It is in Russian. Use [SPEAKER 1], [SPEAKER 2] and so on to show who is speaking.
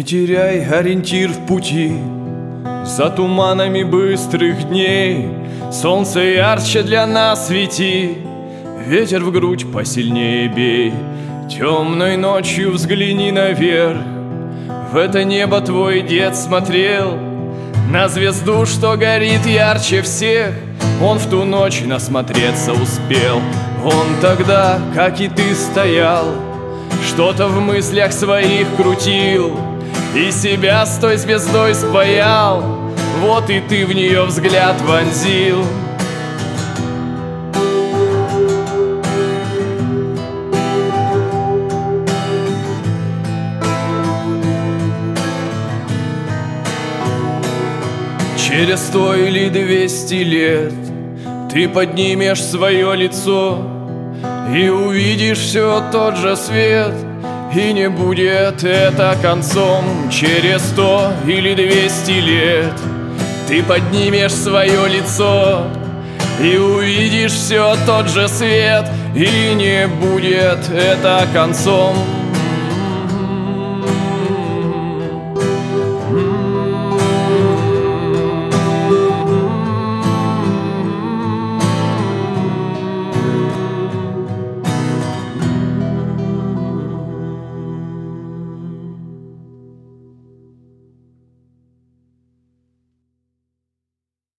[SPEAKER 1] теряй ориентир в пути, за туманами быстрых дней. Солнце ярче для нас свети, ветер в грудь посильнее бей. Темной ночью взгляни наверх, в это небо твой дед смотрел, на звезду, что горит ярче всех. Он в ту ночь насмотреться успел. Он тогда, как и ты, стоял, что-то в мыслях своих крутил и себя с той звездой спаял. Вот и ты в нее взгляд вонзил. Через 100 или 200 лет ты поднимешь свое лицо и увидишь все тот же свет, и не будет это концом. Через 100 или 200 лет ты поднимешь свое лицо и увидишь все тот же свет, и не будет это концом.